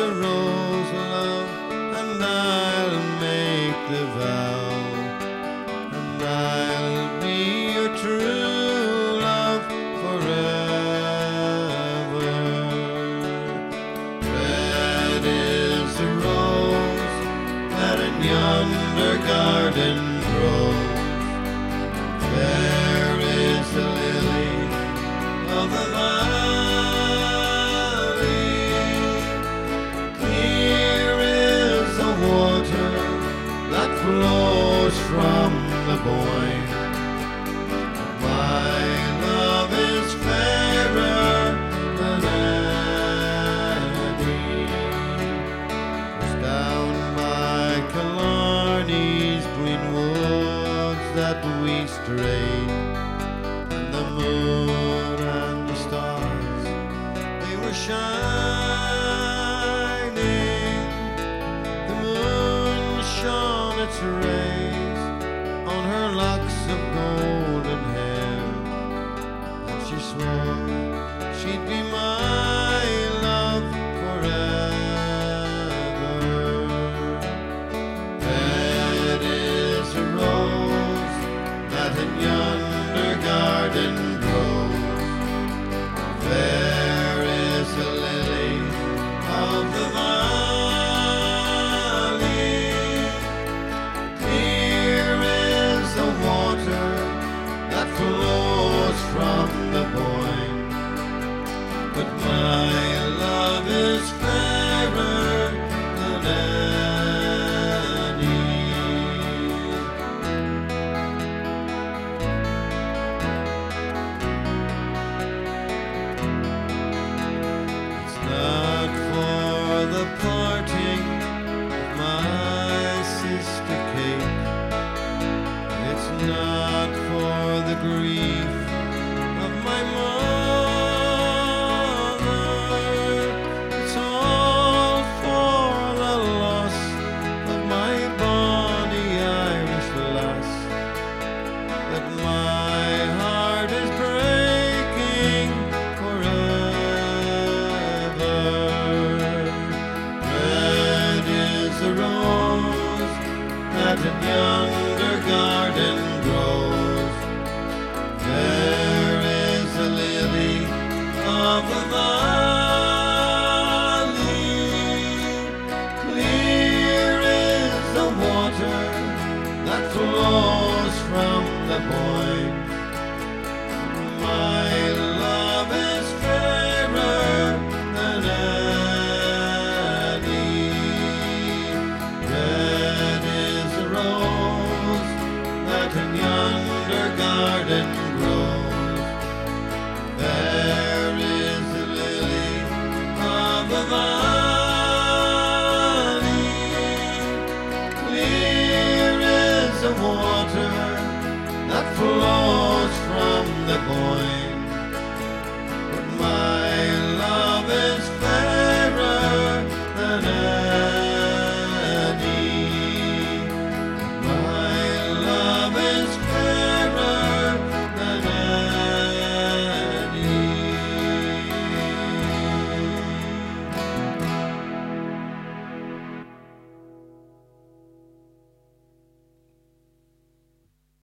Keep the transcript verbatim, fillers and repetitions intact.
a rose, love, and I'll make the vow, and I'll be your true love forever. Red is the rose that in yonder garden grows. Fair is the lily of the valley. Clear is the water that flows from the Boyne. My love is fairer than any. 'Twas down by Killarney's green woods that we strayed, and the moon and the stars, they were shining. The moon shone its rays on her locks of golden hair, and she swore she'd be my love forever. Red is a rose that in yonder garden grows. Fair is the lily of the valley. Clear is the water that flows from the Boyne. But my love is fairer than any. It's not for the parting of my sister Kate. It's not for the grief of my mother. It's all for the loss of my bonny Irish lass, that my heart is breaking forever. Red is the rose that in yonder garden grows. Fair is the lily of the valley. Clear is the water that flows from the Boyne. My love is fairer than any. Red is the rose that in yonder garden grows. There is the lily of the valley. Clear is the water that flows from the Boyne.